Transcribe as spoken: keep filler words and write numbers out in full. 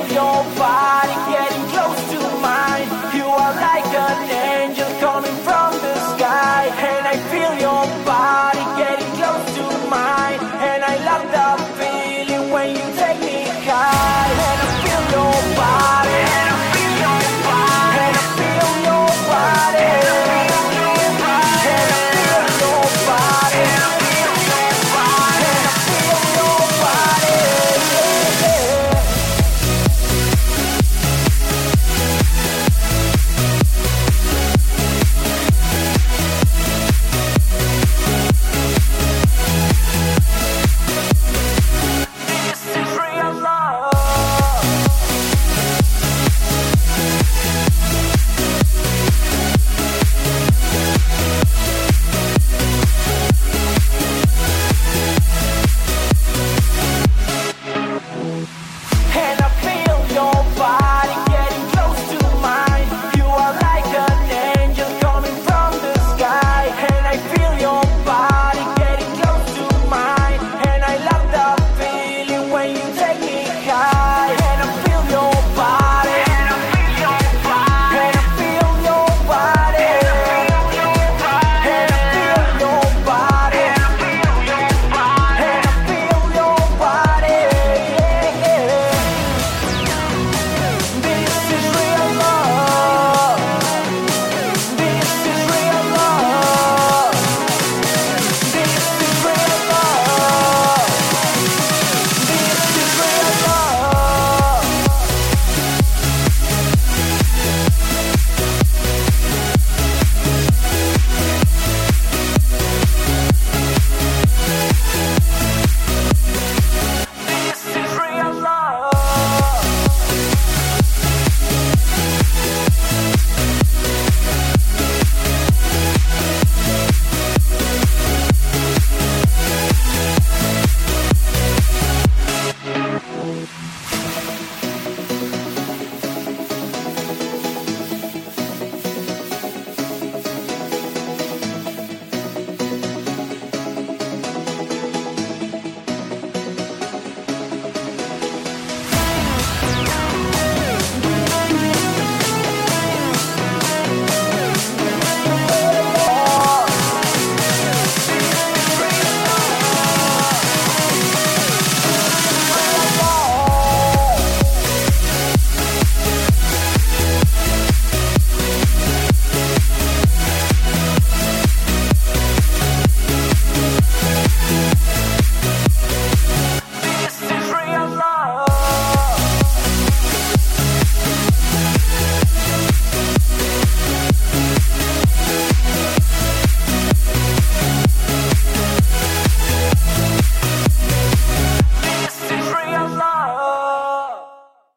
your body getting close to mine. You are like an angel coming from the sky, and I feel your body getting close to mine, and I love the feeling when you take me high, and I feel your body, and I feel your body, and I feel your body, and I feel your body, and I feel your body, and I feel your body, and I feel your body, yeah. This is real love. And I feel your body getting close to mine. You are like an angel coming from the sky, and I feel your body